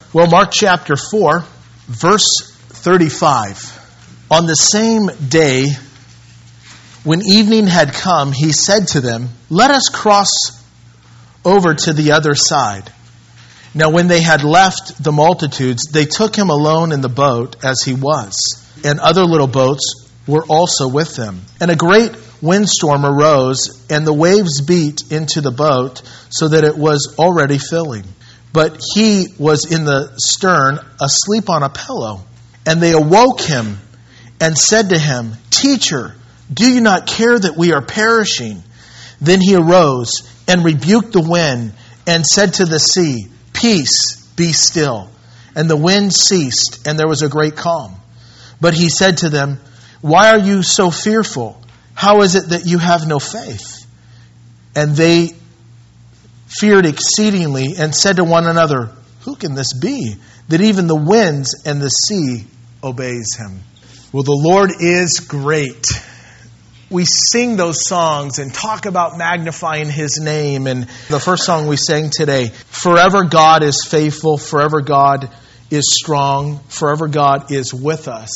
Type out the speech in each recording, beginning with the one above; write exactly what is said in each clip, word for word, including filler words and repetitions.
Well, Mark chapter four, verse thirty-five. On the same day, when evening had come, he said to them, "Let us cross over to the other side." Now when they had left the multitudes, they took him alone in the boat as he was, and other little boats were also with them. And a great windstorm arose, and the waves beat into the boat, so that it was already filling. But he was in the stern, asleep on a pillow. And they awoke him and said to him, "Teacher, do you not care that we are perishing?" Then he arose and rebuked the wind and said to the sea, "Peace, be still." And the wind ceased, and there was a great calm. But he said to them, "Why are you so fearful? How is it that you have no faith?" And they feared exceedingly and said to one another, "Who can this be, that even the winds and the sea obeys him?" Well, the Lord is great. We sing those songs and talk about magnifying His name. And the first song we sang today, "Forever God is faithful, forever God is strong, forever God is with us."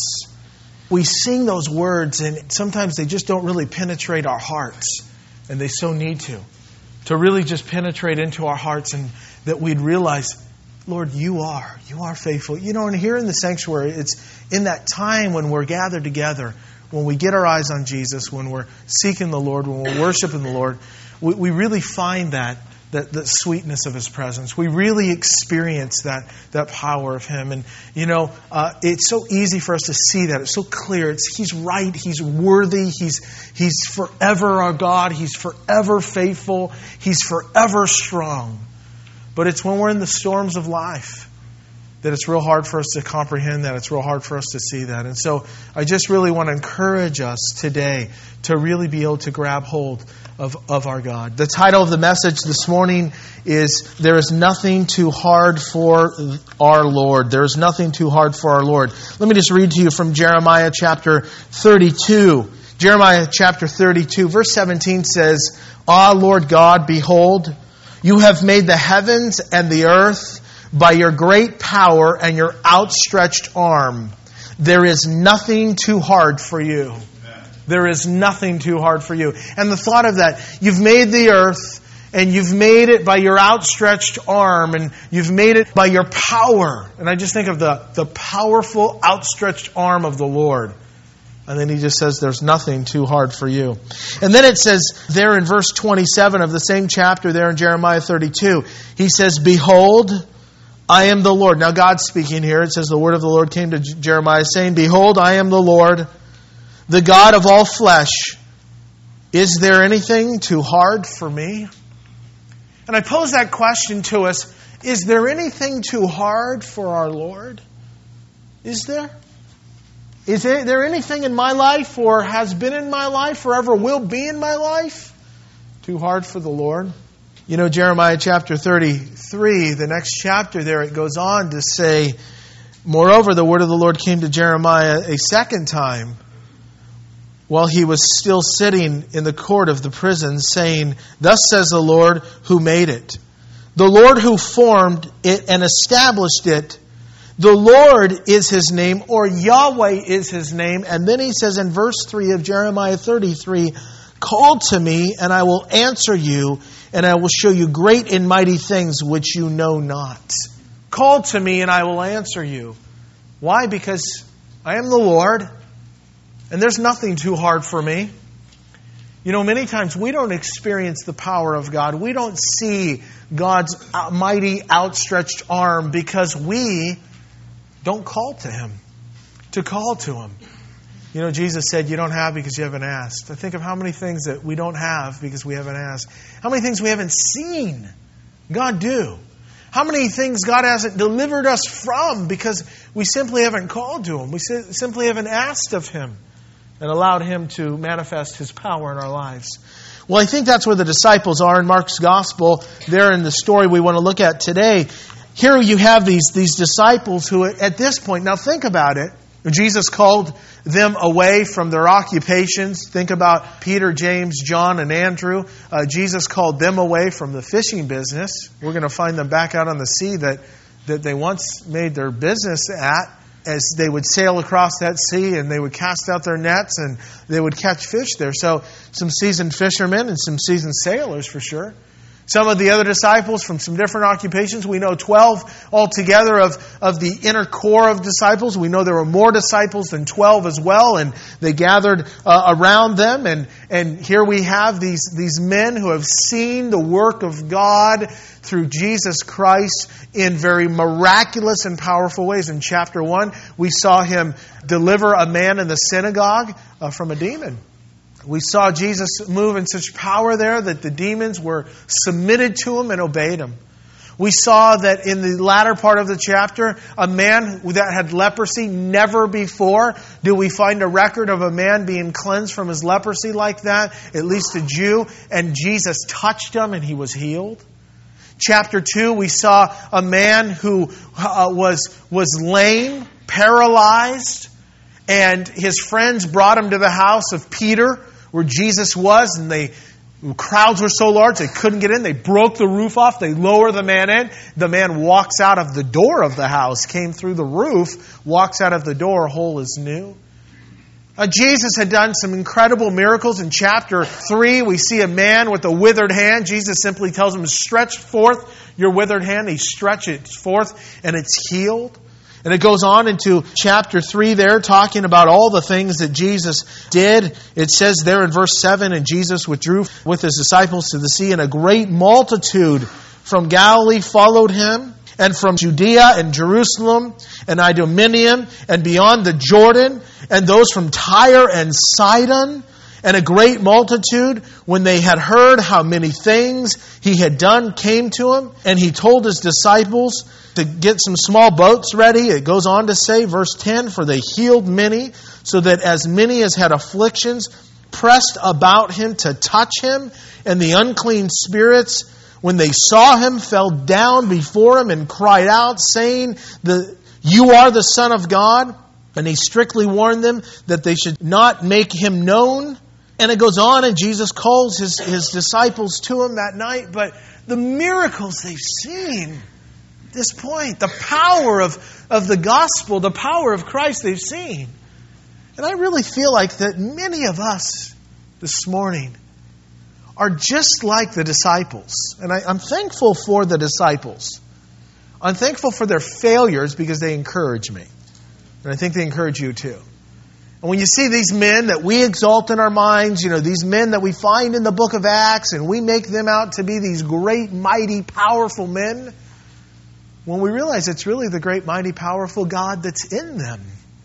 We sing those words, and sometimes they just don't really penetrate our hearts, and they so need to. To really just penetrate into our hearts, and that we'd realize, Lord, you are. You are faithful. You know, and here in the sanctuary, it's in that time when we're gathered together, when we get our eyes on Jesus, when we're seeking the Lord, when we're worshiping the Lord, we, we really find that, that the sweetness of His presence. We really experience that that power of Him. And, you know, uh, it's so easy for us to see that. It's so clear. It's He's right. He's worthy. He's, he's forever our God. He's forever faithful. He's forever strong. But it's when we're in the storms of life that it's real hard for us to comprehend that. It's real hard for us to see that. And so I just really want to encourage us today to really be able to grab hold of, of our God. The title of the message this morning is, "There is nothing too hard for our Lord." There is nothing too hard for our Lord. Let me just read to you from Jeremiah chapter thirty-two. Jeremiah chapter thirty-two, verse seventeen says, "Ah, Lord God, behold, you have made the heavens and the earth by your great power and your outstretched arm. There is nothing too hard for you." Amen. There is nothing too hard for you. And the thought of that, you've made the earth, and you've made it by your outstretched arm, and you've made it by your power. And I just think of the, the powerful outstretched arm of the Lord. And then He just says, there's nothing too hard for you. And then it says there in verse twenty-seven of the same chapter there in Jeremiah thirty-two, He says, "Behold, I am the Lord." Now God's speaking here. It says, "The word of the Lord came to Jeremiah, saying, Behold, I am the Lord, the God of all flesh. Is there anything too hard for me?" And I pose that question to us. Is there anything too hard for our Lord? Is there? Is there anything in my life, or has been in my life, or ever will be in my life, too hard for the Lord? You know, Jeremiah chapter thirty-three, the next chapter there, it goes on to say, "Moreover, the word of the Lord came to Jeremiah a second time, while he was still sitting in the court of the prison, saying, Thus says the Lord who made it, the Lord who formed it and established it. The Lord is His name," or Yahweh is His name. And then He says in verse three of Jeremiah thirty-three, "Call to me, and I will answer you, and I will show you great and mighty things which you know not." Call to me, and I will answer you. Why? Because I am the Lord, and there's nothing too hard for me. You know, many times we don't experience the power of God. We don't see God's mighty outstretched arm because we don't call to Him, to call to Him. You know, Jesus said, "You don't have because you haven't asked." I think of how many things that we don't have because we haven't asked. How many things we haven't seen God do. How many things God hasn't delivered us from because we simply haven't called to Him. We simply haven't asked of Him and allowed Him to manifest His power in our lives. Well, I think that's where the disciples are in Mark's Gospel. There in the story we want to look at today. Here you have these, these disciples who at this point, now think about it, Jesus called them away from their occupations. Think about Peter, James, John, and Andrew. Uh, Jesus called them away from the fishing business. We're going to find them back out on the sea that that they once made their business at, as they would sail across that sea and they would cast out their nets and they would catch fish there. So some seasoned fishermen and some seasoned sailors for sure. Some of the other disciples from some different occupations. We know twelve altogether of, of the inner core of disciples. We know there were more disciples than twelve as well, and they gathered uh, around them. And, and here we have these, these men who have seen the work of God through Jesus Christ in very miraculous and powerful ways. In chapter one, we saw him deliver a man in the synagogue uh, from a demon. We saw Jesus move in such power there that the demons were submitted to him and obeyed him. We saw that in the latter part of the chapter, a man that had leprosy, never before do we find a record of a man being cleansed from his leprosy like that, at least a Jew, and Jesus touched him and he was healed. Chapter two, we saw a man who uh, was, was lame, paralyzed, and his friends brought him to the house of Peter, where Jesus was, and they crowds were so large they couldn't get in. They broke the roof off. They lower the man in. The man walks out of the door of the house, came through the roof, walks out of the door, whole as new. Uh, Jesus had done some incredible miracles. In chapter three, we see a man with a withered hand. Jesus simply tells him, stretch forth your withered hand. He stretches it forth, and it's healed. And it goes on into chapter three there, talking about all the things that Jesus did. It says there in verse seven, and Jesus withdrew with his disciples to the sea, and a great multitude from Galilee followed him, and from Judea and Jerusalem and Idumea and beyond the Jordan, and those from Tyre and Sidon. And a great multitude, when they had heard how many things he had done, came to him. And he told his disciples to get some small boats ready. It goes on to say, verse ten, for they healed many, so that as many as had afflictions pressed about him to touch him. And the unclean spirits, when they saw him, fell down before him and cried out, saying, "The You are the Son of God." And he strictly warned them that they should not make him known. And it goes on, and Jesus calls his, his disciples to him that night. But the miracles they've seen, this point, the power of, of the gospel, the power of Christ they've seen. And I really feel like that many of us this morning are just like the disciples. And I, I'm thankful for the disciples. I'm thankful for their failures because they encourage me. And I think they encourage you too. And when you see these men that we exalt in our minds, you know, these men that we find in the book of Acts, and we make them out to be these great, mighty, powerful men, when we realize it's really the great, mighty, powerful God that's in them.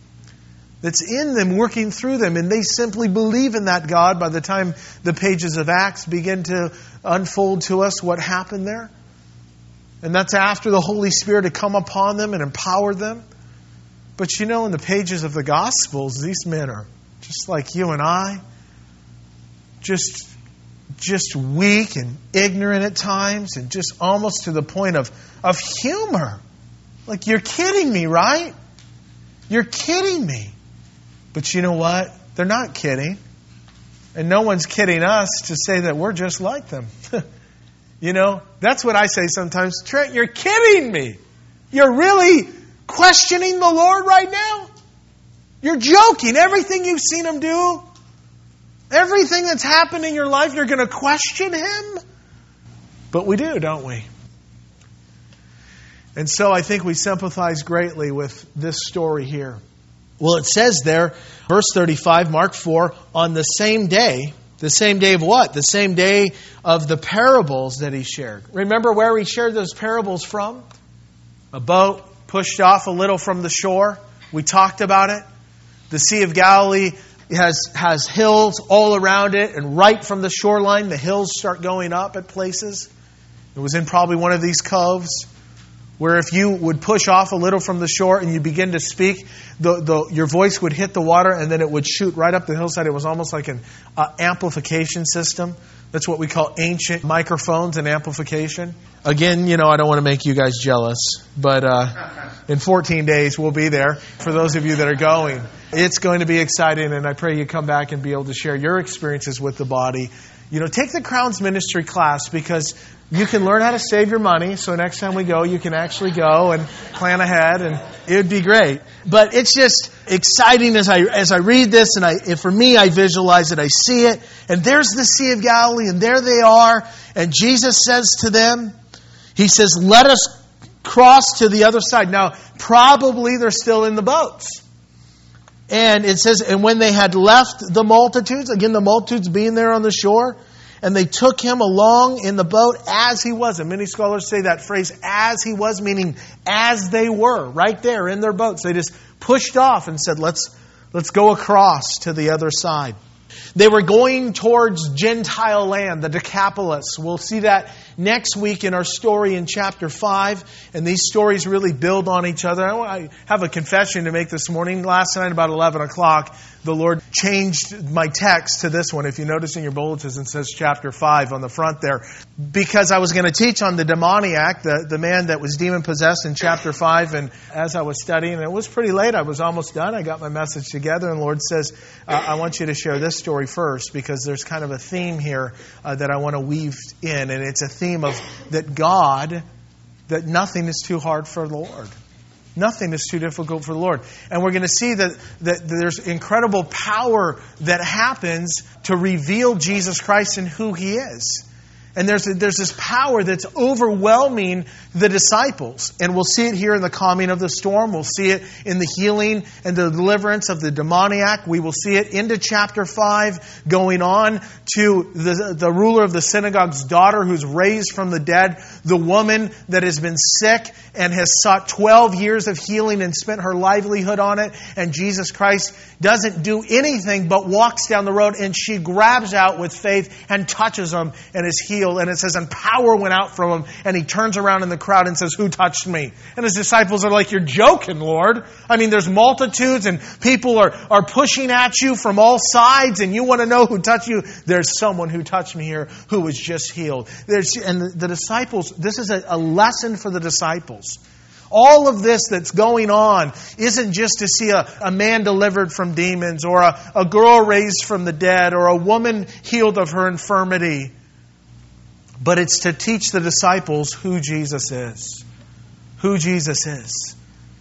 That's in them, working through them. And they simply believe in that God by the time the pages of Acts begin to unfold to us what happened there. And that's after the Holy Spirit had come upon them and empowered them. But you know, in the pages of the Gospels, these men are just like you and I. Just, just weak and ignorant at times, and just almost to the point of, of humor. Like, you're kidding me, right? You're kidding me. But you know what? They're not kidding. And no one's kidding us to say that we're just like them. You know, that's what I say sometimes. Trent, you're kidding me. You're really questioning the Lord right now? You're joking. Everything you've seen him do, everything that's happened in your life, you're going to question him? But we do, don't we? And so I think we sympathize greatly with this story here. Well, it says there, verse thirty-five, Mark four, on the same day, the same day of what? The same day of the parables that he shared. Remember where he shared those parables from? A boat pushed off a little from the shore. We talked about it. The Sea of Galilee has, has hills all around it, and right from the shoreline, the hills start going up at places. It was in probably one of these coves where if you would push off a little from the shore and you begin to speak, the, the, your voice would hit the water and then it would shoot right up the hillside. It was almost like an uh, amplification system. That's what we call ancient microphones and amplification. Again, you know, I don't want to make you guys jealous, but uh, in fourteen days we'll be there for those of you that are going. It's going to be exciting, and I pray you come back and be able to share your experiences with the body you know, take the Crowns Ministry class, because you can learn how to save your money. So next time we go, you can actually go and plan ahead, and it would be great. But it's just exciting as I as I read this, and I and for me, I visualize it, I see it, and there's the Sea of Galilee, and there they are, and Jesus says to them, He says, "Let us cross to the other side." Now, probably they're still in the boats. And it says, and when they had left the multitudes, again, the multitudes being there on the shore, and they took him along in the boat as he was. And many scholars say that phrase, as he was, meaning as they were, right there in their boats. They just pushed off and said, let's, let's go across to the other side. They were going towards Gentile land, the Decapolis. We'll see that next week in our story in chapter five. And these stories really build on each other. I have a confession to make this morning. Last night about eleven o'clock, the Lord changed my text to this one. If you notice in your bulletins, it says chapter five on the front there. Because I was going to teach on the demoniac, the, the man that was demon-possessed in chapter five. And as I was studying, it was pretty late. I was almost done. I got my message together. And the Lord says, uh, I want you to share this story first, because there's kind of a theme here uh, that I want to weave in. And it's a theme of that God, that nothing is too hard for the Lord. Nothing is too difficult for the Lord. And we're going to see that, that there's incredible power that happens to reveal Jesus Christ and who He is. And there's there's this power that's overwhelming the disciples. And we'll see it here in the calming of the storm. We'll see it in the healing and the deliverance of the demoniac. We will see it into chapter five, going on to the, the ruler of the synagogue's daughter who's raised from the dead, the woman that has been sick and has sought twelve years of healing and spent her livelihood on it. And Jesus Christ doesn't do anything but walks down the road, and she grabs out with faith and touches him and is healed. And it says, and power went out from him, and he turns around in the crowd and says, who touched me? And his disciples are like, you're joking, Lord. I mean, there's multitudes and people are, are pushing at you from all sides, and you want to know who touched you. There's someone who touched me here who was just healed. There's, and the, the disciples, this is a, a lesson for the disciples. All of this that's going on isn't just to see a, a man delivered from demons, or a, a girl raised from the dead, or a woman healed of her infirmity. But it's to teach the disciples who Jesus is. Who Jesus is.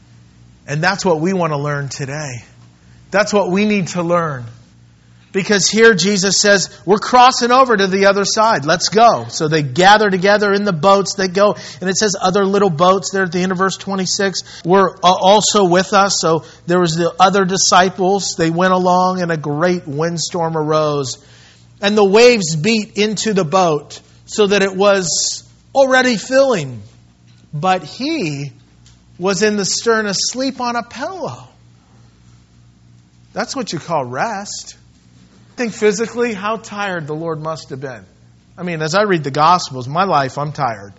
And that's what we want to learn today. That's what we need to learn. Because here Jesus says, we're crossing over to the other side. Let's go. So they gather together in the boats. They go. And it says other little boats there at the end of verse twenty-six were also with us. So there was the other disciples. They went along, and a great windstorm arose. And the waves beat into the boat, so that it was already filling. But he was in the stern asleep on a pillow. That's what you call rest. Think physically how tired the Lord must have been. I mean, as I read the Gospels, my life, I'm tired.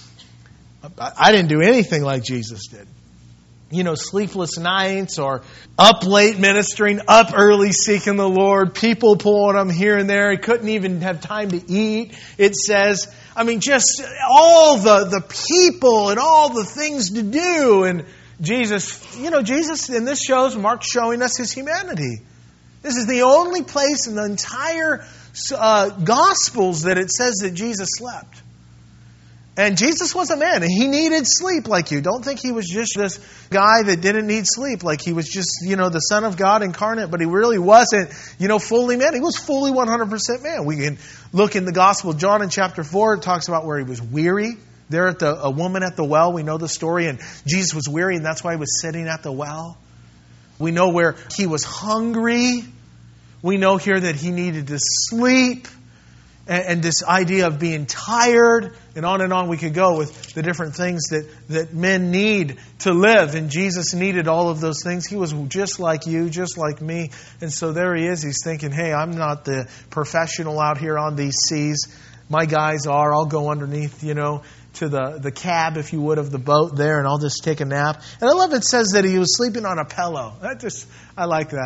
I didn't do anything like Jesus did. You know, sleepless nights, or up late ministering, up early seeking the Lord, people pulling him here and there. He couldn't even have time to eat. It says, I mean, just all the, the people and all the things to do. And Jesus, you know, Jesus, and this shows, Mark showing us His humanity. This is the only place in the entire uh, Gospels that it says that Jesus slept. And Jesus was a man, and He needed sleep like you. Don't think He was just this guy that didn't need sleep, like He was just, you know, the Son of God incarnate, but He really wasn't, you know, fully man. He was fully one hundred percent man. We can look in the Gospel of John in chapter four. It talks about where He was weary. There at the a woman at the well, we know the story, and Jesus was weary, and that's why He was sitting at the well. We know where He was hungry. We know here that He needed to sleep. And this idea of being tired, and on and on we could go with the different things that, that men need to live. And Jesus needed all of those things. He was just like you, just like me. And so there He is. He's thinking, hey, I'm not the professional out here on these seas. My guys are. I'll go underneath, you know, to the, the cab, if you would, of the boat there, and I'll just take a nap. And I love it says that He was sleeping on a pillow. That just, I like that.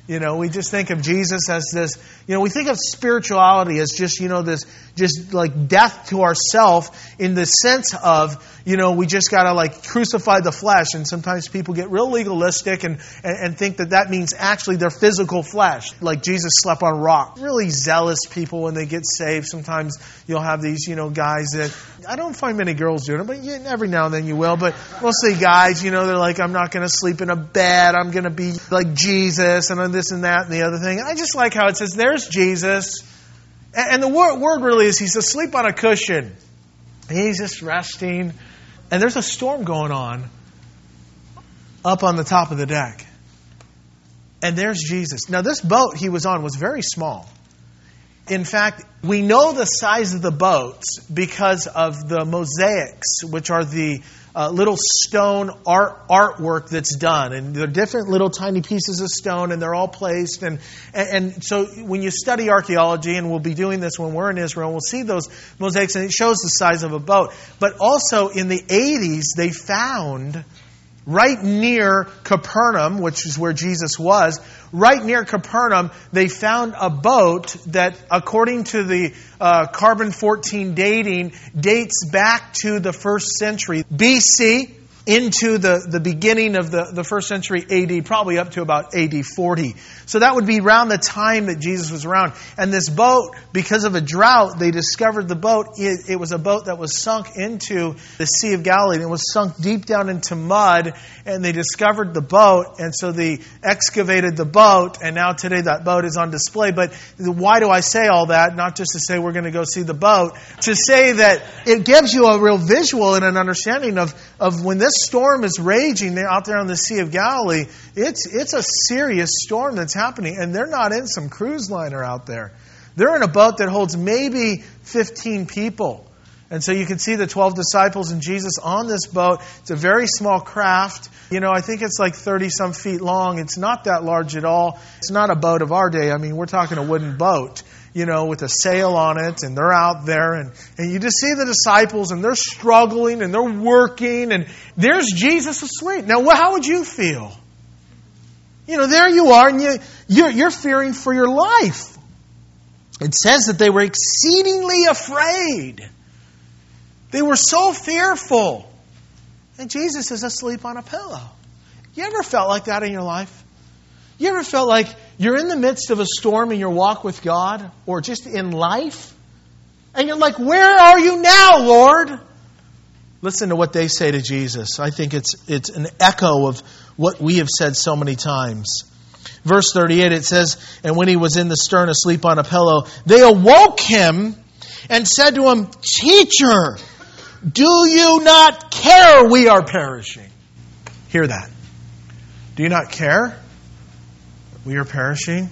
You know, we just think of Jesus as this, you know, we think of spirituality as just, you know, this, just like death to ourself in the sense of, you know, we just got to like crucify the flesh. And sometimes people get real legalistic and, and, and think that that means actually their physical flesh. Like Jesus slept on rock. Really zealous people when they get saved. Sometimes you'll have these, you know, guys that, I don't find many girls doing it, but you, every now and then you will. But mostly guys, you know, they're like, I'm not going to sleep in a bed. I'm going to be like Jesus and this and that and the other thing. I just like how it says, there's Jesus. And, and the word, word really is he's asleep on a cushion. He's just resting. And there's a storm going on up on the top of the deck. And there's Jesus. Now, this boat he was on was very small. In fact, we know the size of the boats because of the mosaics, which are the uh, little stone art artwork that's done. And they're different little tiny pieces of stone, and they're all placed. And, and, and so when you study archaeology, and we'll be doing this when we're in Israel, we'll see those mosaics, and it shows the size of a boat. But also in the eighties, they found right near Capernaum, which is where Jesus was, right near Capernaum, they found a boat that, according to the uh, carbon fourteen dating, dates back to the first century B C into the, the beginning of the, the first century A D, probably up to about A D forty. So that would be around the time that Jesus was around. And this boat, because of a drought, they discovered the boat. It, it was a boat that was sunk into the Sea of Galilee. And it was sunk deep down into mud. And they discovered the boat. And so they excavated the boat. And now today that boat is on display. But why do I say all that? Not just to say we're going to go see the boat. To say that it gives you a real visual and an understanding of, of when this storm is raging out there on the Sea of Galilee. It's, it's a serious storm that's happening, and they're not in some cruise liner out there. They're in a boat that holds maybe fifteen people. And so you can see the twelve disciples and Jesus on this boat. It's a very small craft. You know, I think it's like thirty-some feet long. It's not that large at all. It's not a boat of our day. I mean, we're talking a wooden boat, you know, with a sail on it, and they're out there, and, and you just see the disciples, and they're struggling, and they're working, and there's Jesus asleep. Now, how would you feel? You know, there you are, and you, you're, you're fearing for your life. It says that they were exceedingly afraid. They were so fearful. And Jesus is asleep on a pillow. You ever felt like that in your life? You ever felt like you're in the midst of a storm in your walk with God, or just in life, and you're like, where are you now, Lord? Listen to what they say to Jesus. I think it's it's an echo of what we have said so many times. Verse thirty-eight, it says, and when he was in the stern asleep on a pillow, they awoke him and said to him, Teacher, do you not care we are perishing? Hear that. Do you not care we are perishing?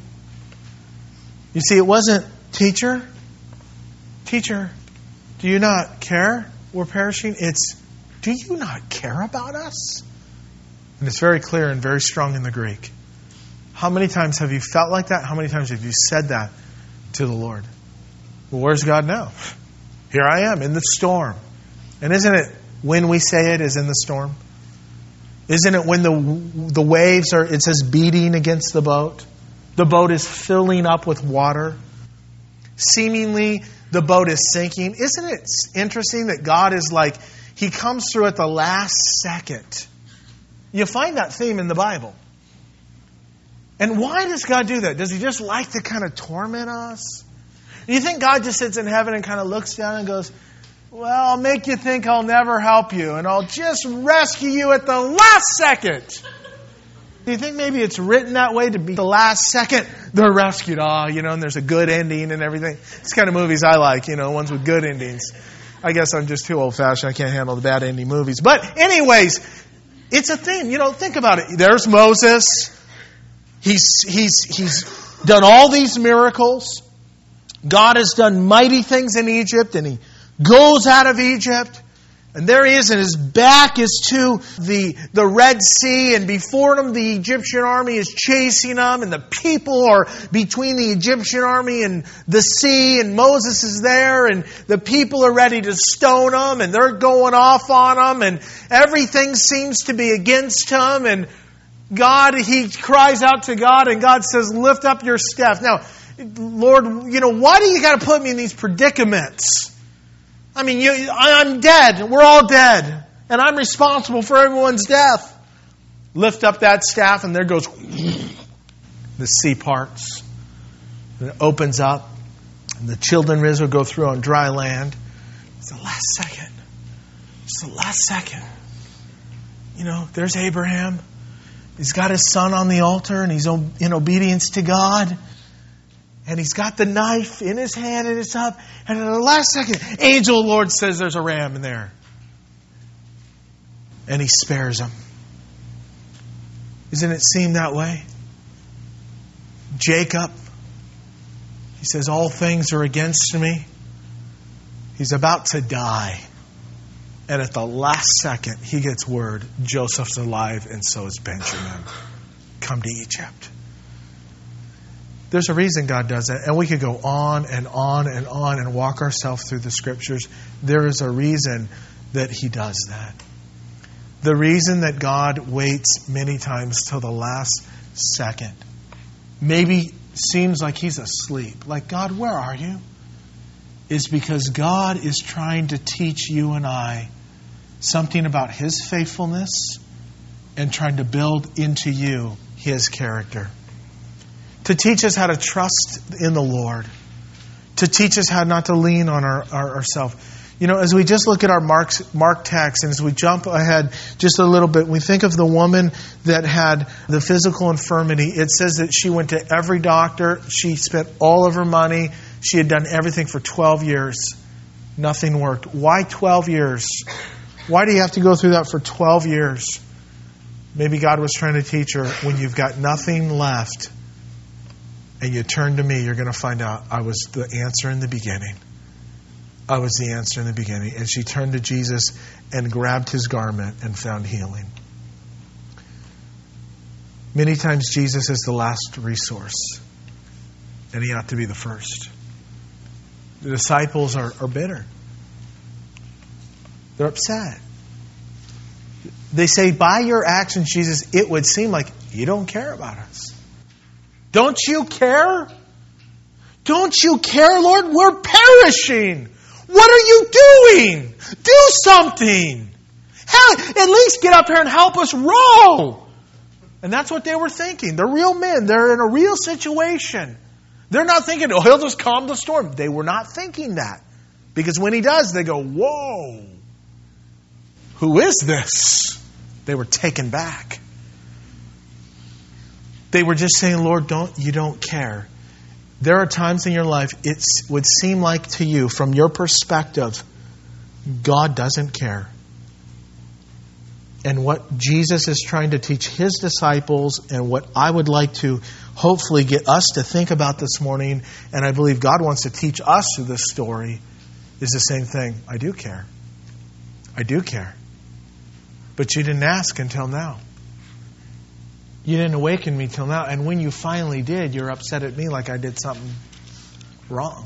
You see, it wasn't, Teacher, Teacher, do you not care we're perishing? It's, do you not care about us? And it's very clear and very strong in the Greek. How many times have you felt like that? How many times have you said that to the Lord? Well, where's God now? Here I am in the storm. And isn't it when we say it is in the storm? Isn't it when the the waves are, it says, beating against the boat? The boat is filling up with water. Seemingly, the boat is sinking. Isn't it interesting that God is like, He comes through at the last second? You find that theme in the Bible. And why does God do that? Does He just like to kind of torment us? Do you think God just sits in heaven and kind of looks down and goes, well, I'll make you think I'll never help you, and I'll just rescue you at the last second? Do you think maybe it's written that way, to be the last second they're rescued? Ah, oh, you know, and there's a good ending and everything. It's kind of movies I like, you know, ones with good endings. I guess I'm just too old-fashioned. I can't handle the bad ending movies. But anyways, it's a thing. You know, think about it. There's Moses. He's he's he's done all these miracles. God has done mighty things in Egypt, and he goes out of Egypt, and there he is, and his back is to the, the Red Sea, and before him the Egyptian army is chasing him, and the people are between the Egyptian army and the sea, and Moses is there, and the people are ready to stone him, and they're going off on him, and everything seems to be against him, and God, he cries out to God, and God says, lift up your staff. Now, Lord, you know, why do you got to put me in these predicaments? I mean, you, I'm dead. We're all dead. And I'm responsible for everyone's death. Lift up that staff, and there goes the sea parts. And it opens up, and the children of Israel go through on dry land. It's the last second. It's the last second. You know, there's Abraham. He's got his son on the altar, and he's in obedience to God. And he's got the knife in his hand, and it's up. And at the last second, angel of the Lord says there's a ram in there. And he spares him. Doesn't it seem that way? Jacob, he says, all things are against me. He's about to die. And at the last second, he gets word, Joseph's alive, and so is Benjamin. Come to Egypt. There's a reason God does that. And we could go on and on and on and walk ourselves through the Scriptures. There is a reason that he does that. The reason that God waits many times till the last second, maybe seems like he's asleep. Like, God, where are you? Is because God is trying to teach you and I something about his faithfulness and trying to build into you his character. To teach us how to trust in the Lord. To teach us how not to lean on our, our ourselves. You know, as we just look at our Mark's, Mark text, and as we jump ahead just a little bit, we think of the woman that had the physical infirmity. It says that she went to every doctor. She spent all of her money. She had done everything for twelve years. Nothing worked. Why twelve years? Why do you have to go through that for twelve years? Maybe God was trying to teach her, when you've got nothing left and you turn to me, you're going to find out I was the answer in the beginning. I was the answer in the beginning. And she turned to Jesus and grabbed his garment and found healing. Many times Jesus is the last resource. And he ought to be the first. The disciples are, are bitter. They're upset. They say, by your actions, Jesus, it would seem like you don't care about us. Don't you care? Don't you care, Lord? We're perishing. What are you doing? Do something. Hell, at least get up here and help us row. And that's what they were thinking. They're real men. They're in a real situation. They're not thinking, oh, he'll just calm the storm. They were not thinking that. Because when he does, they go, whoa. Who is this? They were taken back. They were just saying, Lord, don't you don't care. There are times in your life it would seem like to you, from your perspective, God doesn't care. And what Jesus is trying to teach his disciples, and what I would like to hopefully get us to think about this morning, and I believe God wants to teach us through this story, is the same thing. I do care. I do care. But you didn't ask until now. You didn't awaken me till now. And when you finally did, you're upset at me like I did something wrong.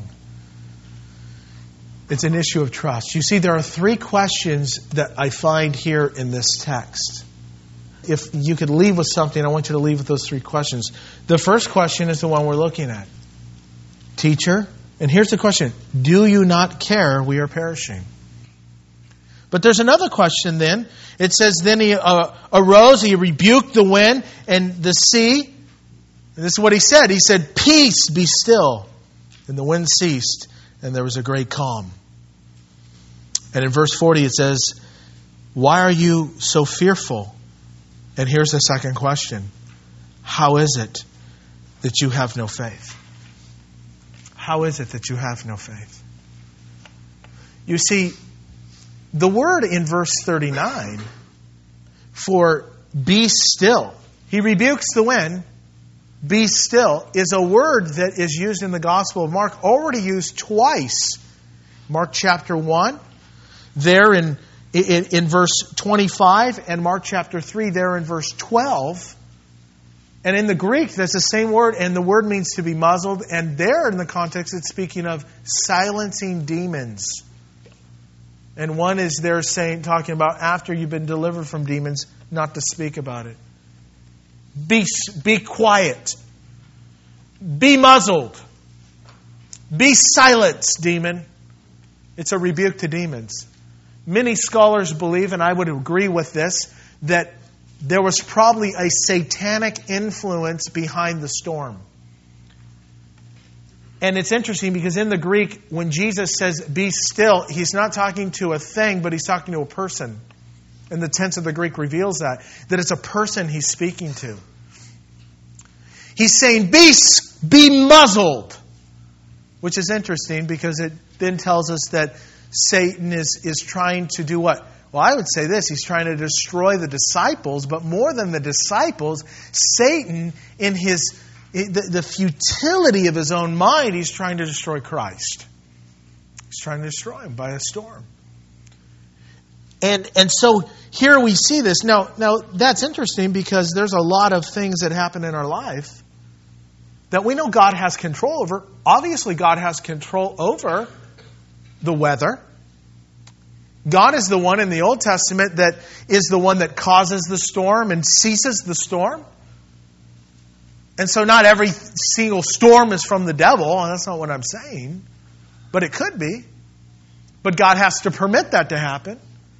It's an issue of trust. You see, there are three questions that I find here in this text. If you could leave with something, I want you to leave with those three questions. The first question is the one we're looking at. Teacher, and here's the question. Do you not care we are perishing? But there's another question then. It says, then he uh, arose, he rebuked the wind and the sea. And this is what he said. He said, peace, be still. And the wind ceased, and there was a great calm. And in verse forty it says, why are you so fearful? And here's the second question. How is it that you have no faith? How is it that you have no faith? You see, the word in verse thirty-nine for be still, he rebukes the wind, be still, is a word that is used in the Gospel of Mark, already used twice. Mark chapter one, there in, in, in verse twenty-five, and Mark chapter three, there in verse twelve. And in the Greek, that's the same word, and the word means to be muzzled. And there in the context, it's speaking of silencing demons. And one is there saying, talking about after you've been delivered from demons, not to speak about it. Be, be quiet. Be muzzled. Be silenced, demon. It's a rebuke to demons. Many scholars believe, and I would agree with this, that there was probably a satanic influence behind the storm. And it's interesting because in the Greek, when Jesus says, be still, he's not talking to a thing, but he's talking to a person. And the tense of the Greek reveals that, that it's a person he's speaking to. He's saying, be, be muzzled. Which is interesting because it then tells us that Satan is, is trying to do what? Well, I would say this. He's trying to destroy the disciples, but more than the disciples, Satan, in his the, the futility of his own mind, he's trying to destroy Christ. He's trying to destroy him by a storm. And and so here we see this. Now, now that's interesting because there's a lot of things that happen in our life that we know God has control over. Obviously, God has control over the weather. God is the one in the Old Testament that is the one that causes the storm and ceases the storm. And so not every single storm is from the devil. That's not what I'm saying. But it could be. But God has to permit that to happen.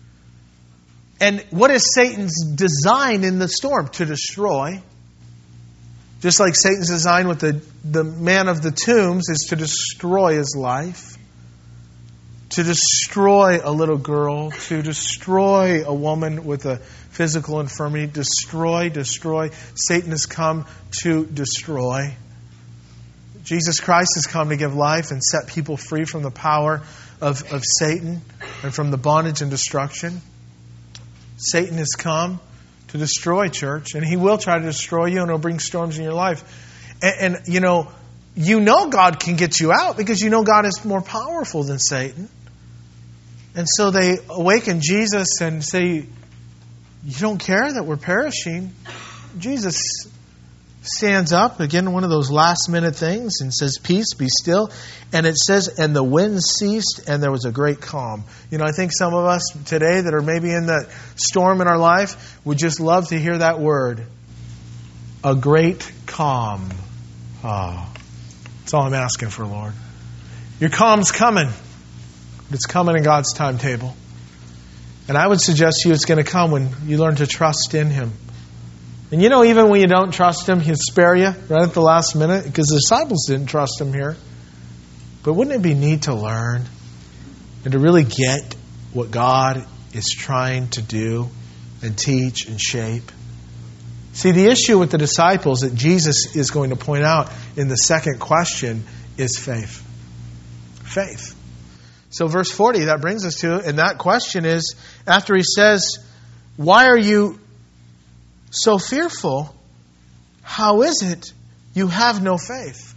And what is Satan's design in the storm? To destroy. Just like Satan's design with the, the man of the tombs is to destroy his life. To destroy a little girl. To destroy a woman with a physical infirmity. Destroy, destroy. Satan has come to destroy. Jesus Christ has come to give life and set people free from the power of, of Satan and from the bondage and destruction. Satan has come to destroy, church, and he will try to destroy you, and he'll bring storms in your life. And, and you know, you know God can get you out because you know God is more powerful than Satan. And so they awaken Jesus and say, you don't care that we're perishing? Jesus stands up, again, one of those last minute things, and says, peace, be still. And it says, and the wind ceased, and there was a great calm. You know, I think some of us today that are maybe in that storm in our life would just love to hear that word. A great calm. Oh, that's all I'm asking for, Lord. Your calm's coming. It's coming in God's timetable. And I would suggest to you it's going to come when you learn to trust in Him. And you know, even when you don't trust Him, He'll spare you right at the last minute, because the disciples didn't trust Him here. But wouldn't it be neat to learn and to really get what God is trying to do and teach and shape? See, the issue with the disciples that Jesus is going to point out in the second question is faith. Faith. So verse forty, that brings us to, and that question is, after He says, why are you so fearful? How is it you have no faith?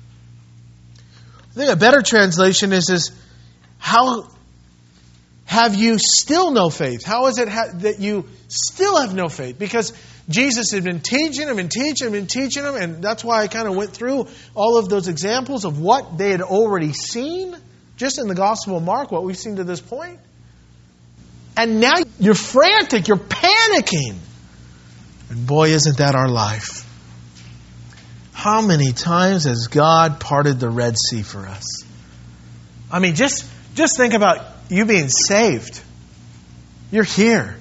I think a better translation is, is how have you still no faith? How is it ha- that you still have no faith? Because Jesus had been teaching them and teaching them and teaching them, and that's why I kind of went through all of those examples of what they had already seen, just in the Gospel of Mark, what we've seen to this point. And now you're frantic, you're panicking. And boy, isn't that our life. How many times has God parted the Red Sea for us? I mean, just, just think about you being saved. You're here.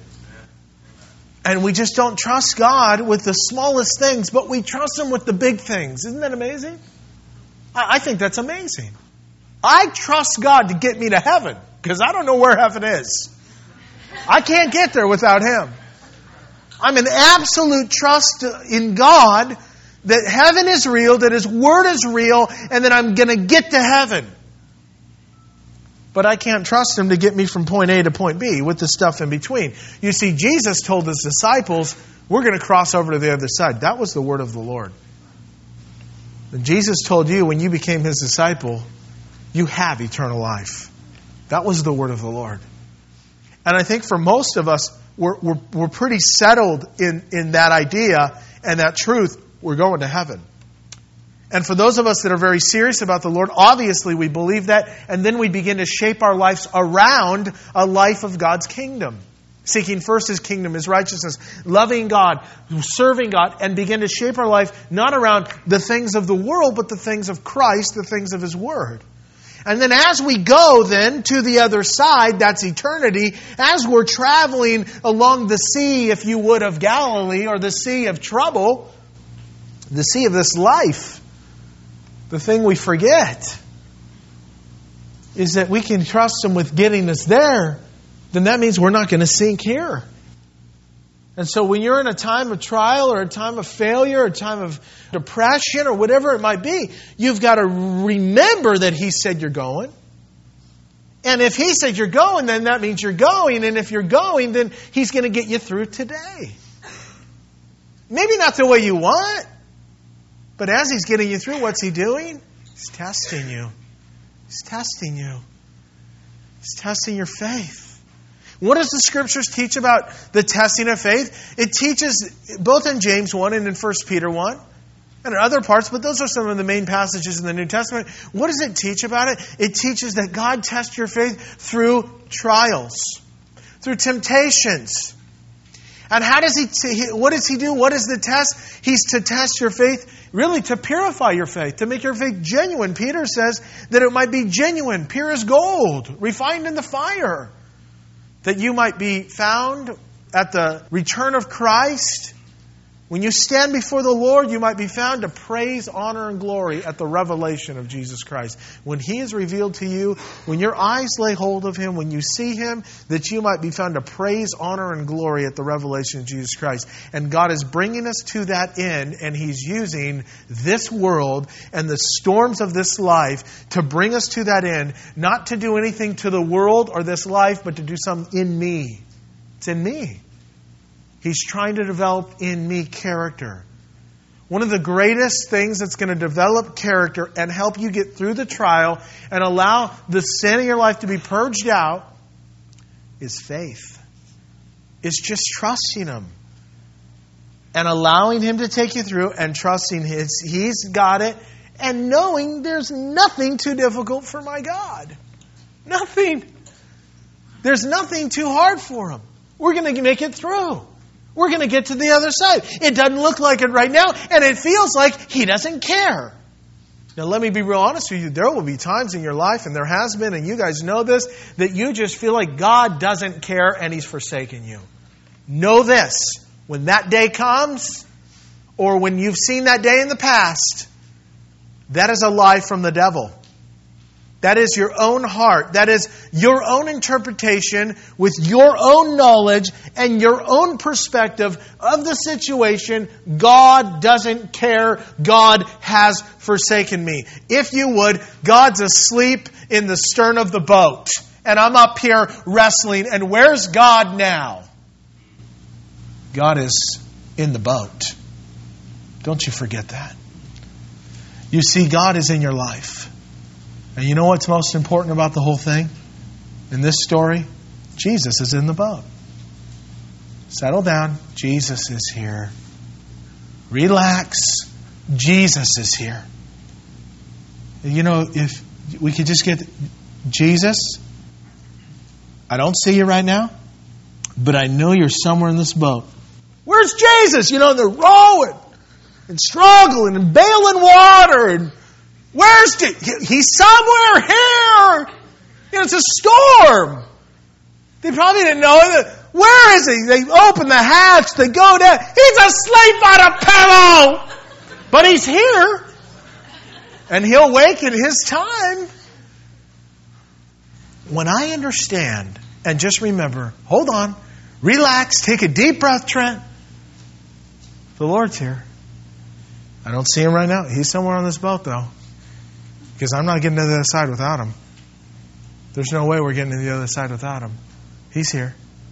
And we just don't trust God with the smallest things, but we trust Him with the big things. Isn't that amazing? I, I think that's amazing. I trust God to get me to heaven, because I don't know where heaven is. I can't get there without Him. I'm in absolute trust in God that heaven is real, that His Word is real, and that I'm going to get to heaven. But I can't trust Him to get me from point A to point B with the stuff in between. You see, Jesus told His disciples, we're going to cross over to the other side. That was the word of the Lord. And Jesus told you when you became His disciple, you have eternal life. That was the word of the Lord. And I think for most of us, we're, we're, we're pretty settled in, in that idea and that truth. We're going to heaven. And for those of us that are very serious about the Lord, obviously we believe that, and then we begin to shape our lives around a life of God's kingdom. Seeking first His kingdom, His righteousness, loving God, serving God, and begin to shape our life not around the things of the world, but the things of Christ, the things of His Word. And then as we go then to the other side, that's eternity, as we're traveling along the sea, if you would, of Galilee, or the sea of trouble, the sea of this life, the thing we forget is that we can trust Him with getting us there. Then that means we're not going to sink here. And so when you're in a time of trial or a time of failure or a time of depression or whatever it might be, you've got to remember that He said you're going. And if He said you're going, then that means you're going. And if you're going, then He's going to get you through today. Maybe not the way you want, but as He's getting you through, what's He doing? He's testing you. He's testing you. He's testing your faith. What does the Scriptures teach about the testing of faith? It teaches both in James one and in First Peter one and in other parts, but those are some of the main passages in the New Testament. What does it teach about it? It teaches that God tests your faith through trials, through temptations. And how does He, t- what does He do? What is the test? He's to test your faith, really to purify your faith, to make your faith genuine. Peter says that it might be genuine, pure as gold, refined in the fire. That you might be found at the return of Christ. When you stand before the Lord, you might be found to praise, honor, and glory at the revelation of Jesus Christ. When He is revealed to you, when your eyes lay hold of Him, when you see Him, that you might be found to praise, honor, and glory at the revelation of Jesus Christ. And God is bringing us to that end, and He's using this world and the storms of this life to bring us to that end, not to do anything to the world or this life, but to do something in me. It's in me. He's trying to develop in me character. One of the greatest things that's going to develop character and help you get through the trial and allow the sin in your life to be purged out is faith. It's just trusting Him and allowing Him to take you through and trusting His, He's got it, and knowing there's nothing too difficult for my God. Nothing. There's nothing too hard for Him. We're going to make it through. We're going to get to the other side. It doesn't look like it right now, and it feels like He doesn't care. Now, let me be real honest with you. There will be times in your life, and there has been, and you guys know this, that you just feel like God doesn't care and He's forsaken you. Know this. When that day comes, or when you've seen that day in the past, that is a lie from the devil. That is your own heart. That is your own interpretation with your own knowledge and your own perspective of the situation. God doesn't care. God has forsaken me. If you would, God's asleep in the stern of the boat. And I'm up here wrestling. And where's God now? God is in the boat. Don't you forget that. You see, God is in your life. And you know what's most important about the whole thing? In this story, Jesus is in the boat. Settle down. Jesus is here. Relax. Jesus is here. You know, if we could just get Jesus, I don't see you right now, but I know you're somewhere in this boat. Where's Jesus? You know, they're rowing and struggling and bailing water and where's the, he's somewhere here. You know, it's a storm. They probably didn't know it. Where is he? They open the hatch. They go down. He's asleep on a pillow. But he's here. And he'll wake at his time. When I understand, and just remember, hold on, relax, take a deep breath, Trent. The Lord's here. I don't see him right now. He's somewhere on this boat, though. Because I'm not getting to the other side without him. There's no way we're getting to the other side without him. He's here.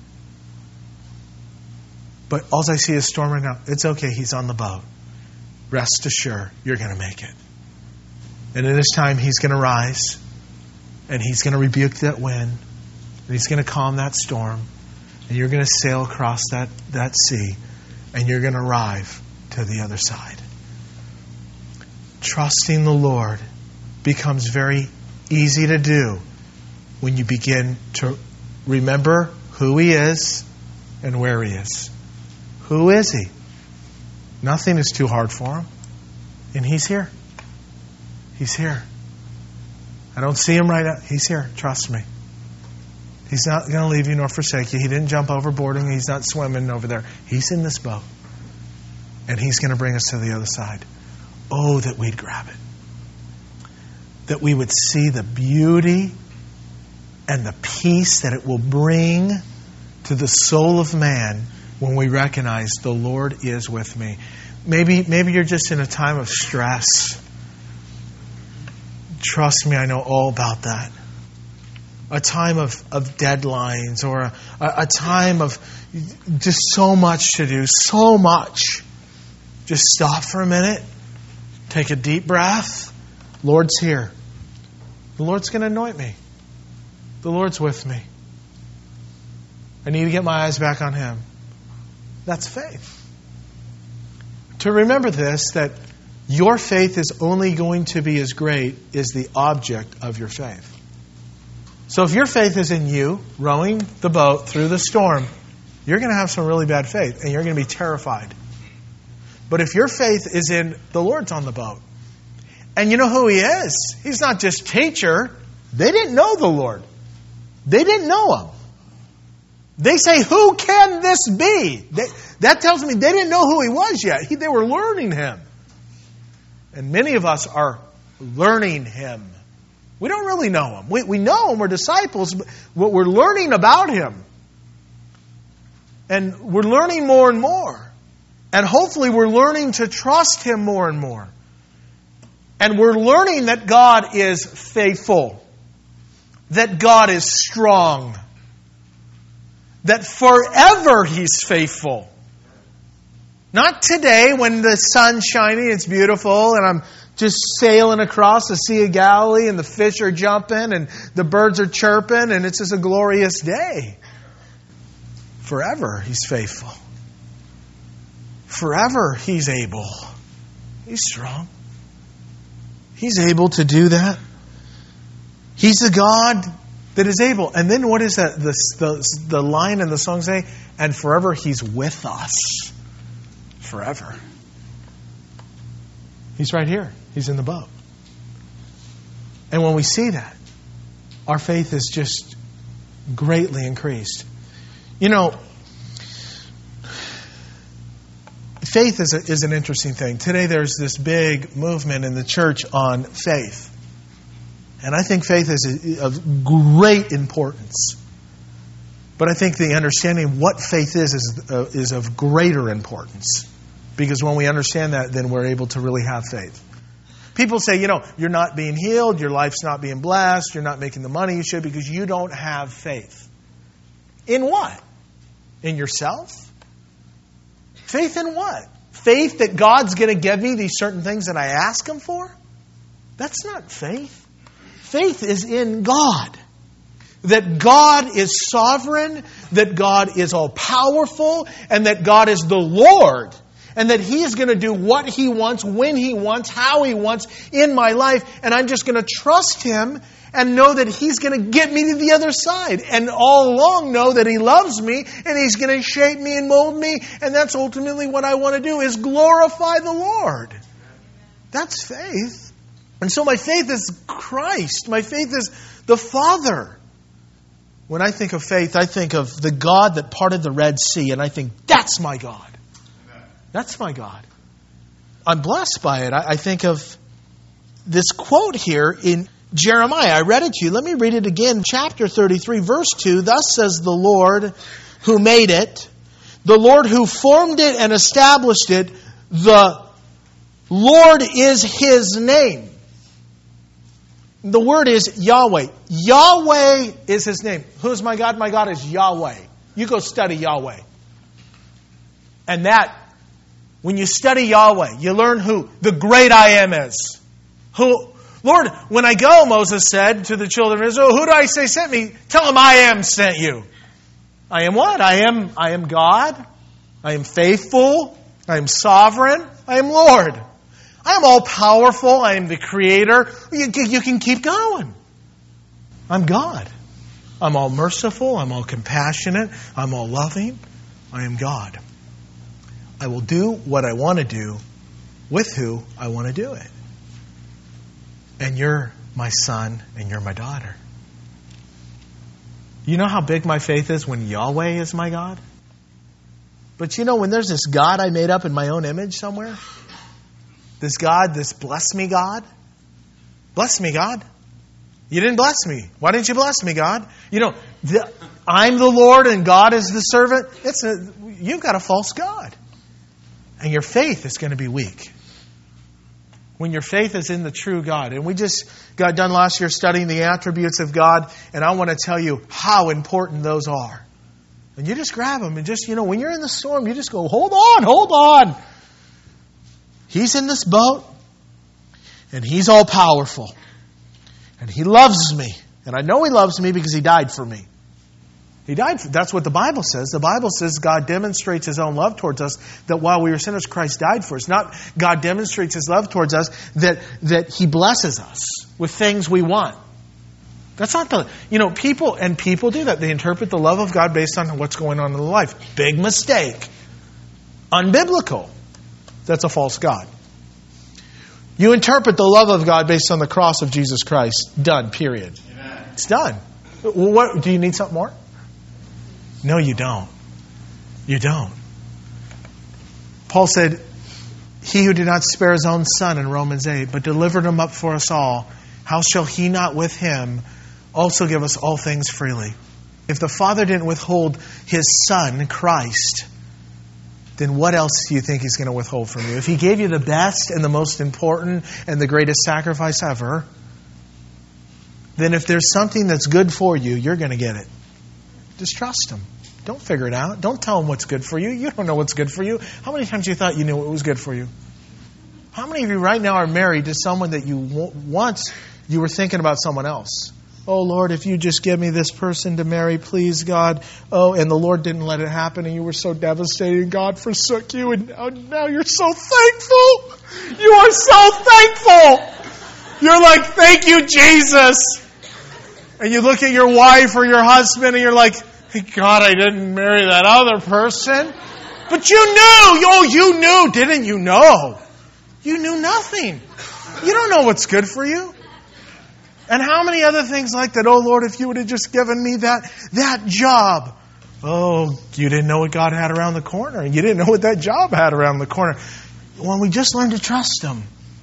But all I see is storm right now. It's okay. He's on the boat. Rest assured, you're going to make it. And in this time, he's going to rise. And he's going to rebuke that wind. And he's going to calm that storm. And you're going to sail across that, that sea. And you're going to arrive to the other side. Trusting the Lord becomes very easy to do when you begin to remember who He is, and where He is. Who is He? Nothing is too hard for Him. And He's here. He's here. I don't see Him right now. He's here. Trust me. He's not going to leave you nor forsake you. He didn't jump overboard and He's not swimming over there. He's in this boat. And He's going to bring us to the other side. Oh, that we'd grab it. That we would see the beauty and the peace that it will bring to the soul of man when we recognize the Lord is with me. Maybe, maybe you're just in a time of stress. Trust me, I know all about that. A time of, of deadlines or a, a time of just so much to do, so much. Just stop for a minute, take a deep breath. Lord's here. The Lord's going to anoint me. The Lord's with me. I need to get my eyes back on Him. That's faith. To remember this, that your faith is only going to be as great as the object of your faith. So if your faith is in you, rowing the boat through the storm, you're going to have some really bad faith and you're going to be terrified. But if your faith is in the Lord's on the boat, and you know who He is, He's not just teacher. They didn't know the Lord. They didn't know Him. They say, who can this be? They, that tells me they didn't know who He was yet. He, they were learning Him. And many of us are learning Him. We don't really know Him. We, we know Him. We're disciples, but we're learning about Him. And we're learning more and more. And hopefully we're learning to trust Him more and more. And we're learning that God is faithful. That God is strong. That forever He's faithful. Not today when the sun's shining, it's beautiful, and I'm just sailing across the Sea of Galilee and the fish are jumping and the birds are chirping and it's just a glorious day. Forever He's faithful. Forever He's able. He's strong. He's able to do that. He's a God that is able. And then what is that? The, the, the line in the song say? And forever He's with us. Forever. He's right here. He's in the boat. And when we see that, our faith is just greatly increased. You know, faith is, a, is an interesting thing. Today there's this big movement in the church on faith. And I think faith is of great importance. But I think the understanding of what faith is is, uh, is of greater importance. Because when we understand that, then we're able to really have faith. People say, you know, you're not being healed, your life's not being blessed, you're not making the money you should because you don't have faith. In what? In yourself? Faith in what? Faith that God's going to give me these certain things that I ask Him for? That's not faith. Faith is in God. That God is sovereign, that God is all-powerful, and that God is the Lord. And that He is going to do what He wants, when He wants, how He wants in my life. And I'm just going to trust Him and know that He's going to get me to the other side. And all along know that He loves me and He's going to shape me and mold me. And that's ultimately what I want to do, is glorify the Lord. That's faith. And so my faith is Christ. My faith is the Father. When I think of faith, I think of the God that parted the Red Sea. And I think, that's my God. That's my God. I'm blessed by it. I, I think of this quote here in Jeremiah. I read it to you. Let me read it again. Chapter thirty-three, verse two. Thus says the Lord who made it, the Lord who formed it and established it, the Lord is His name. The word is Yahweh. Yahweh is His name. Who's my God? My God is Yahweh. You go study Yahweh. And that, when you study Yahweh, you learn who the great I Am is. Who, Lord, when I go, Moses said to the children of Israel, who do I say sent me? Tell them I am sent you. I am what? I am, I am God. I am faithful. I am sovereign. I am Lord. I am all powerful. I am the Creator. You, you can keep going. I'm God. I'm all merciful. I'm all compassionate. I'm all loving. I am God. I will do what I want to do with who I want to do it. And you're my son and you're my daughter. You know how big my faith is when Yahweh is my God? But you know, when there's this God I made up in my own image somewhere, this God, this bless me God, bless me God. You didn't bless me. Why didn't you bless me, God? You know, the, I'm the Lord and God is the servant. It's a, you've got a false God. And your faith is going to be weak. When your faith is in the true God. And we just got done last year studying the attributes of God. And I want to tell you how important those are. And you just grab them and just, you know, when you're in the storm, you just go, hold on, hold on. He's in this boat. And He's all powerful. And He loves me. And I know He loves me because He died for me. He died for, that's what the Bible says. The Bible says God demonstrates His own love towards us, that while we were sinners, Christ died for us. Not God demonstrates His love towards us, that, that He blesses us with things we want. That's not the, you know, people, and people do that. They interpret the love of God based on what's going on in their life. Big mistake. Unbiblical. That's a false God. You interpret the love of God based on the cross of Jesus Christ. Done, period. Amen. It's done. What, do you need something more? No, you don't. You don't. Paul said, He who did not spare His own Son in Romans eight, but delivered Him up for us all, how shall He not with Him also give us all things freely? If the Father didn't withhold His Son, Christ, then what else do you think He's going to withhold from you? If He gave you the best and the most important and the greatest sacrifice ever, then if there's something that's good for you, you're going to get it. Just trust Him. Don't figure it out. Don't tell Him what's good for you. You don't know what's good for you. How many times you thought you knew what was good for you? How many of you right now are married to someone that you once you were thinking about someone else? Oh, Lord, if you just give me this person to marry, please, God. Oh, and the Lord didn't let it happen, and you were so devastated, and God forsook you, and now you're so thankful. You are so thankful. You're like, thank you, Jesus. And you look at your wife or your husband, and you're like, thank God I didn't marry that other person. But you knew. Oh, you knew. Didn't you know? You knew nothing. You don't know what's good for you. And how many other things like that? Oh, Lord, if you would have just given me that, that job. Oh, you didn't know what God had around the corner. And you didn't know what that job had around the corner. When we just learn to trust Him.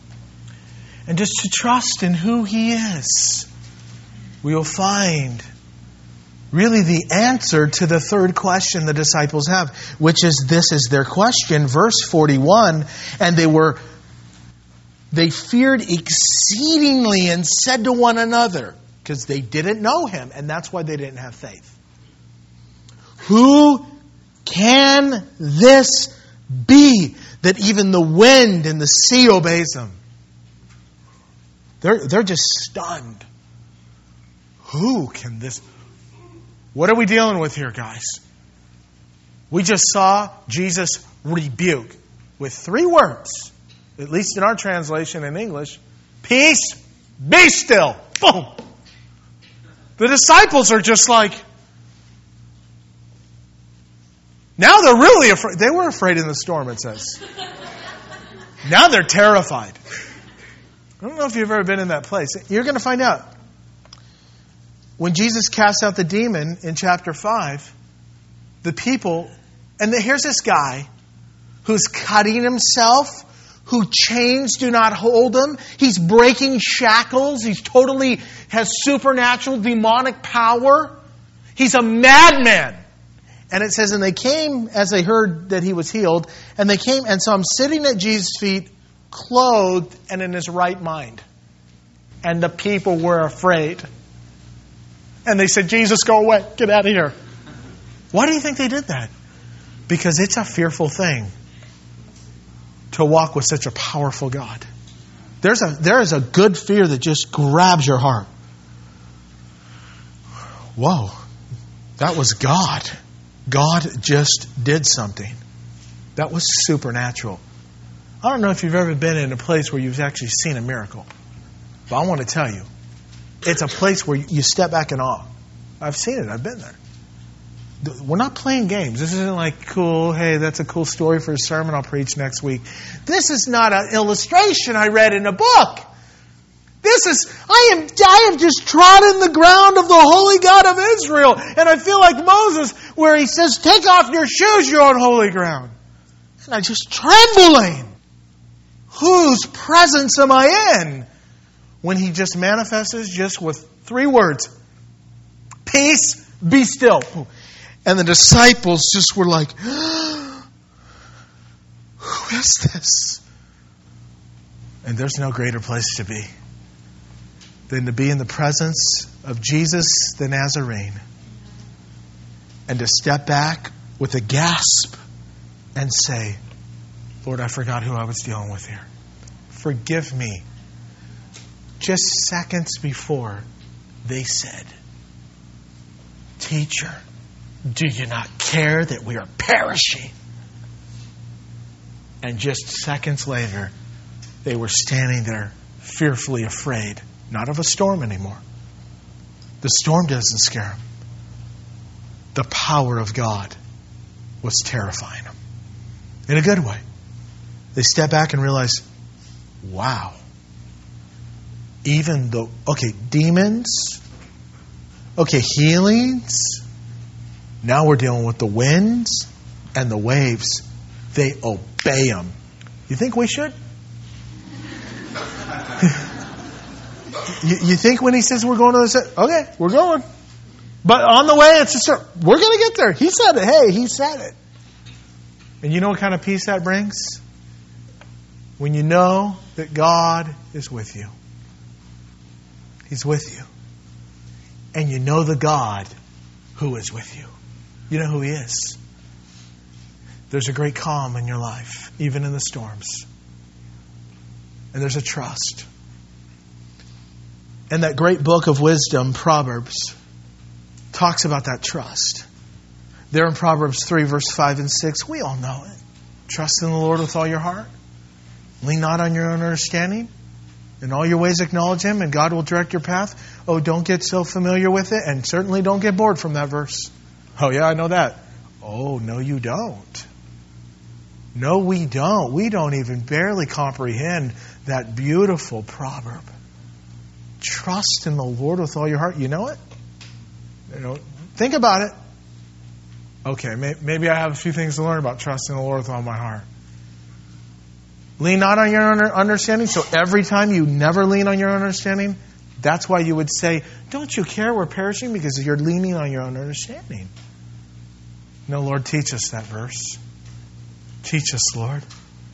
And just to trust in who He is, we will find really the answer to the third question the disciples have, which is, this is their question, verse forty-one, and they were, they feared exceedingly and said to one another, because they didn't know Him, and that's why they didn't have faith. Who can this be that even the wind and the sea obeys Him? They're, they're just stunned. Who can this... What are we dealing with here, guys? We just saw Jesus rebuke with three words, at least in our translation in English. Peace, be still. Boom. The disciples are just like, now they're really afraid. They were afraid in the storm, it says. Now they're terrified. I don't know if you've ever been in that place. You're going to find out. When Jesus cast out the demon in chapter five, the people, and the, here's this guy who's cutting himself, who chains do not hold him. He's breaking shackles. He's totally has supernatural demonic power. He's a madman. And it says, and they came as they heard that he was healed, and they came and saw him sitting at Jesus' feet, clothed and in his right mind. And the people were afraid. And they said, Jesus, go away. Get out of here. Why do you think they did that? Because it's a fearful thing to walk with such a powerful God. There's a, there is a good fear that just grabs your heart. Whoa. That was God. God just did something. That was supernatural. I don't know if you've ever been in a place where you've actually seen a miracle. But I want to tell you, it's a place where you step back in awe. I've seen it. I've been there. We're not playing games. This isn't like, cool, hey, that's a cool story for a sermon I'll preach next week. This is not an illustration I read in a book. This is, I am, I have just trodden the ground of the holy God of Israel. And I feel like Moses, where he says, take off your shoes, you're on holy ground. And I'm just trembling. Whose presence am I in? When he just manifests just with three words. Peace, be still. And the disciples just were like, who is this? And there's no greater place to be than to be in the presence of Jesus the Nazarene and to step back with a gasp and say, Lord, I forgot who I was dealing with here. Forgive me. Just seconds before they said, Teacher, do you not care that we are perishing? And just seconds later, they were standing there fearfully afraid. Not of a storm anymore. The storm doesn't scare them. The power of God was terrifying them. In a good way. They step back and realize, wow. Even though, okay, demons, okay, healings, now we're dealing with the winds and the waves. They obey them. You think we should? You, you think when he says we're going to this, okay, we're going. But on the way, it's just, we're going to get there. He said it. Hey, he said it. And you know what kind of peace that brings? When you know that God is with you. He's with you. And you know the God who is with you. You know who He is. There's a great calm in your life, even in the storms. And there's a trust. And that great book of wisdom, Proverbs, talks about that trust. There in Proverbs three, verse five and six, we all know it. Trust in the Lord with all your heart. Lean not on your own understanding. In all your ways acknowledge Him, and God will direct your path. Oh, don't get so familiar with it, and certainly don't get bored from that verse. Oh, yeah, I know that. Oh, no, you don't. No, we don't. We don't even barely comprehend that beautiful proverb. Trust in the Lord with all your heart. You know it? You know, think about it. Okay, may, maybe I have a few things to learn about trusting the Lord with all my heart. Lean not on your own understanding. So every time you never lean on your own understanding, that's why you would say, don't you care we're perishing? Because you're leaning on your own understanding. No, Lord, teach us that verse. Teach us, Lord.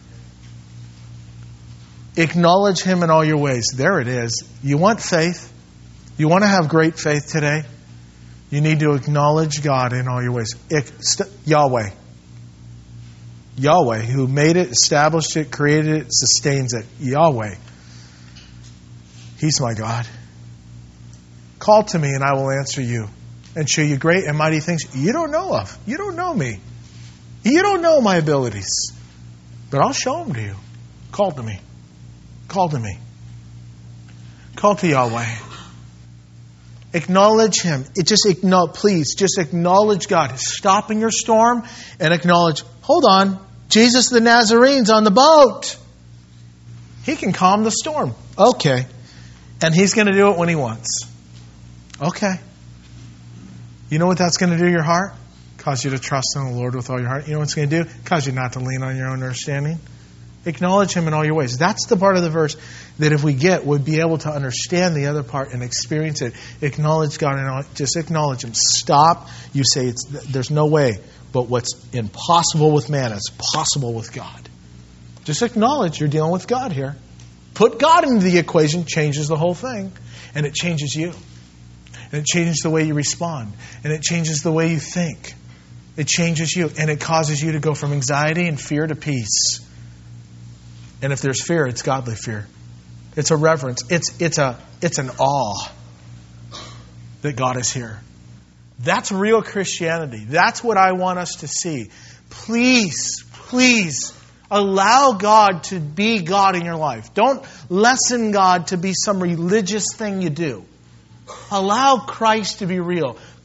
Acknowledge Him in all your ways. There it is. You want faith? You want to have great faith today? You need to acknowledge God in all your ways. Yahweh. Yahweh, who made it, established it, created it, sustains it. Yahweh. He's my God. Call to me and I will answer you and show you great and mighty things you don't know of. You don't know me. You don't know my abilities. But I'll show them to you. Call to me. Call to me. Call to Yahweh. Acknowledge Him. It just acknowledge, please, just acknowledge God. Stop in your storm and acknowledge, hold on, Jesus the Nazarene's on the boat. He can calm the storm. Okay. And He's going to do it when He wants. Okay. You know what that's going to do to your heart? Cause you to trust in the Lord with all your heart. You know what it's going to do? Cause you not to lean on your own understanding. Acknowledge Him in all your ways. That's the part of the verse that if we get, we'd be able to understand the other part and experience it. Acknowledge God and all, just acknowledge Him. Stop. You say it's there's no way, but what's impossible with man is possible with God. Just acknowledge you're dealing with God here. Put God into the equation, changes the whole thing, and it changes you. And it changes the way you respond, and it changes the way you think. It changes you, and it causes you to go from anxiety and fear to peace. And if there's fear, it's godly fear. It's a reverence. It's it's a it's an awe that God is here. That's real Christianity. That's what I want us to see. Please, please allow God to be God in your life. Don't lessen God to be some religious thing you do. Allow Christ to be real.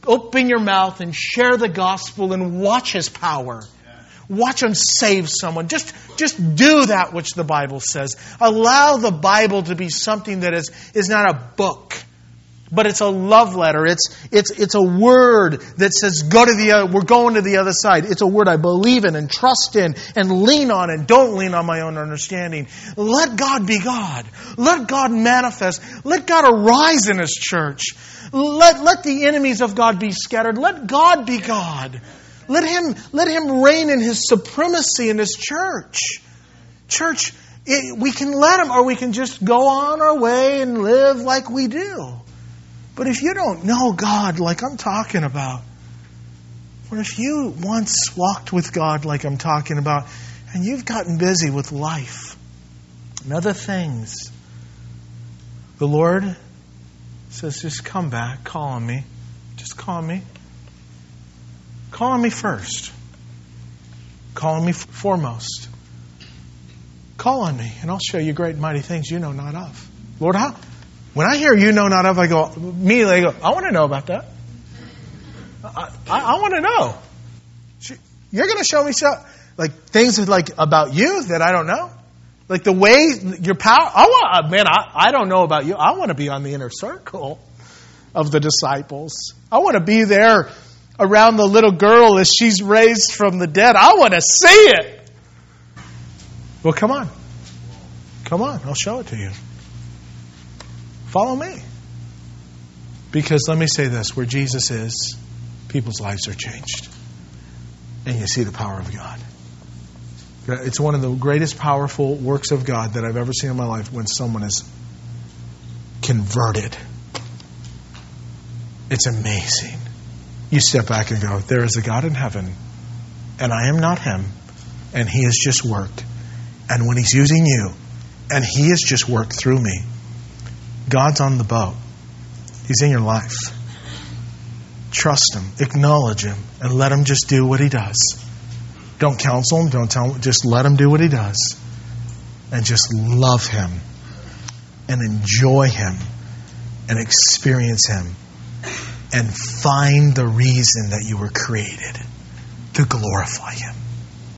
Open your mouth and share the gospel and watch His power. Watch Him save someone. Just, just do that which the Bible says. Allow the Bible to be something that is, is not a book, but it's a love letter. It's, it's, it's a word that says, go to the other, we're going to the other side. It's a word I believe in and trust in and lean on and don't lean on my own understanding. Let God be God. Let God manifest. Let God arise in His church. Let, let the enemies of God be scattered. Let God be God. Let Him, let Him reign in His supremacy in His church. Church, it, we can let Him, or we can just go on our way and live like we do. But if you don't know God like I'm talking about, or if you once walked with God like I'm talking about, and you've gotten busy with life and other things, the Lord says, just come back, call on me. Just call on me. Call on me first. Call on me foremost. Call on me, and I'll show you great and mighty things you know not of. Lord, how? When I hear you know not of, I go, immediately I go, I want to know about that. I, I, I want to know. You're going to show me stuff, like things like about you that I don't know. Like the way, your power. I want, man, I, I don't know about you. I want to be on the inner circle of the disciples. I want to be there around the little girl as she's raised from the dead. I want to see it. Well, come on. Come on. I'll show it to you. Follow me. Because let me say this, where Jesus is, people's lives are changed. And you see the power of God. It's one of the greatest powerful works of God that I've ever seen in my life when someone is converted. It's amazing. You step back and go, there is a God in heaven, and I am not Him, and He has just worked. And when He's using you, and He has just worked through me, God's on the boat. He's in your life. Trust Him, acknowledge Him, and let Him just do what He does. Don't counsel Him, don't tell Him, just let Him do what He does. And just love Him, and enjoy Him, and experience Him. And find the reason that you were created, to glorify Him.